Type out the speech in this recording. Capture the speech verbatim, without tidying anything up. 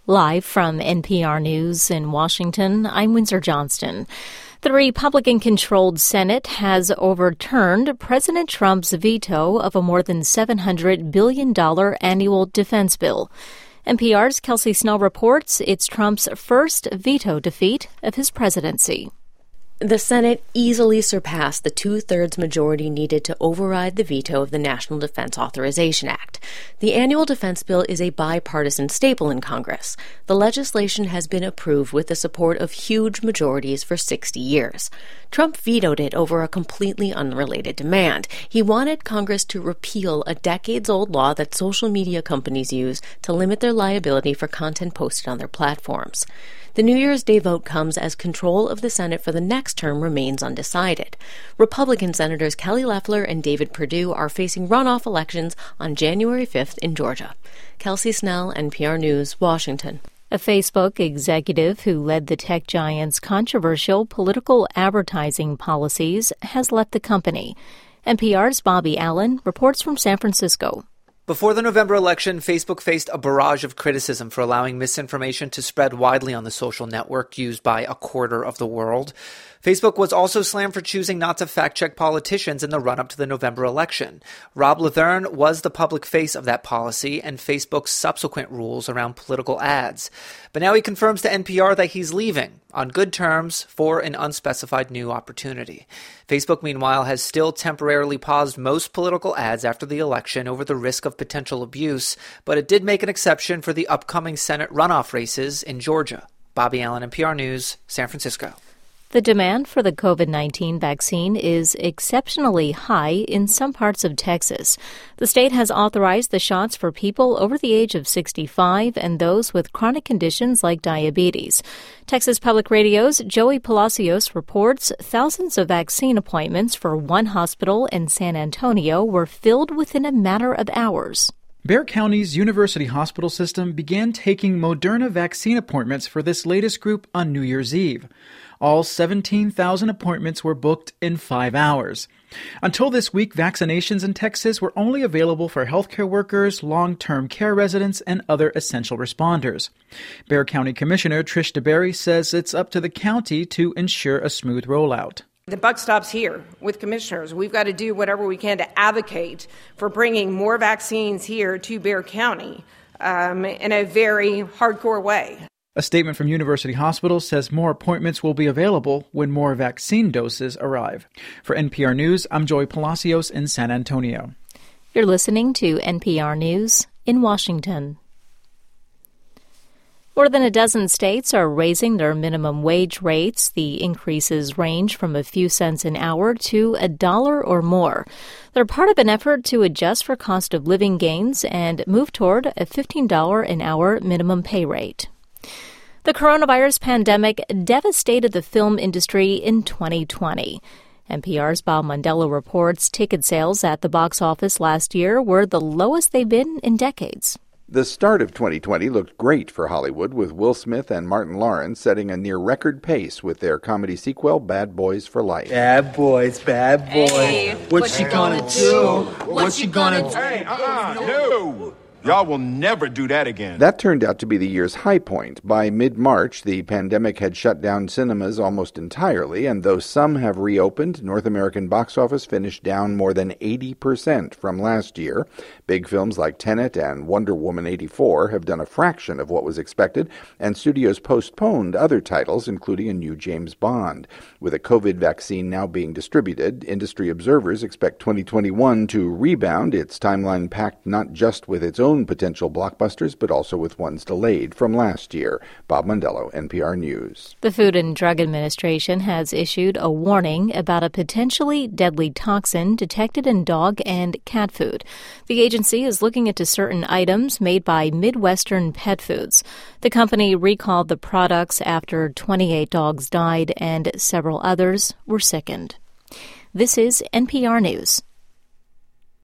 Live from N P R News in Washington, I'm Windsor Johnston. The Republican-controlled Senate has overturned President Trump's veto of a more than seven hundred billion dollars annual defense bill. N P R's Kelsey Snell reports it's Trump's first veto defeat of his presidency. The Senate easily surpassed the two-thirds majority needed to override the veto of the National Defense Authorization Act. The annual defense bill is a bipartisan staple in Congress. The legislation has been approved with the support of huge majorities for sixty years. Trump vetoed it over a completely unrelated demand. He wanted Congress to repeal a decades-old law that social media companies use to limit their liability for content posted on their platforms. The New Year's Day vote comes as control of the Senate for the next term remains undecided. Republican Senators Kelly Loeffler and David Perdue are facing runoff elections on January fifth in Georgia. Kelsey Snell, N P R News, Washington. A Facebook executive who led the tech giant's controversial political advertising policies has left the company. N P R's Bobby Allen reports from San Francisco. Before the November election, Facebook faced a barrage of criticism for allowing misinformation to spread widely on the social network used by a quarter of the world. Facebook was also slammed for choosing not to fact-check politicians in the run-up to the November election. Rob Leathern was the public face of that policy and Facebook's subsequent rules around political ads. But now he confirms to N P R that he's leaving on good terms for an unspecified new opportunity. Facebook, meanwhile, has still temporarily paused most political ads after the election over the risk of potential abuse, but it did make an exception for the upcoming Senate runoff races in Georgia. Bobby Allen, N P R News, San Francisco. The demand for the COVID nineteen vaccine is exceptionally high in some parts of Texas. The state has authorized the shots for people over the age of sixty-five and those with chronic conditions like diabetes. Texas Public Radio's Joey Palacios reports thousands of vaccine appointments for one hospital in San Antonio were filled within a matter of hours. Bexar County's University Hospital System began taking Moderna vaccine appointments for this latest group on New Year's Eve. All seventeen thousand appointments were booked in five hours. Until this week, vaccinations in Texas were only available for healthcare workers, long-term care residents, and other essential responders. Bexar County Commissioner Trish DeBerry says it's up to the county to ensure a smooth rollout. The buck stops here with commissioners. We've got to do whatever we can to advocate for bringing more vaccines here to Bexar County um, in a very hardcore way. A statement from University Hospital says more appointments will be available when more vaccine doses arrive. For N P R News, I'm Joey Palacios in San Antonio. You're listening to N P R News in Washington. More than a dozen states are raising their minimum wage rates. The increases range from a few cents an hour to a dollar or more. They're part of an effort to adjust for cost of living gains and move toward a fifteen dollars an hour minimum pay rate. The coronavirus pandemic devastated the film industry in twenty twenty. N P R's Bob Mondello reports ticket sales at the box office last year were the lowest they've been in decades. The start of twenty twenty looked great for Hollywood, with Will Smith and Martin Lawrence setting a near-record pace with their comedy sequel, Bad Boys for Life. Bad boys, bad boys. Hey, What's she gonna, gonna do? What's she gonna do? Hey, uh-uh, no! Y'all will never do that again. That turned out to be the year's high point. By mid-March, the pandemic had shut down cinemas almost entirely, and though some have reopened, North American box office finished down more than eighty percent from last year. Big films like Tenet and Wonder Woman eighty-four have done a fraction of what was expected, and studios postponed other titles, including a new James Bond. With a COVID vaccine now being distributed, industry observers expect twenty twenty-one to rebound, its timeline packed not just with its own potential blockbusters, but also with ones delayed from last year. Bob Mondello, N P R News. The Food and Drug Administration has issued a warning about a potentially deadly toxin detected in dog and cat food. The agency is looking into certain items made by Midwestern Pet Foods. The company recalled the products after twenty-eight dogs died and several others were sickened. This is N P R News.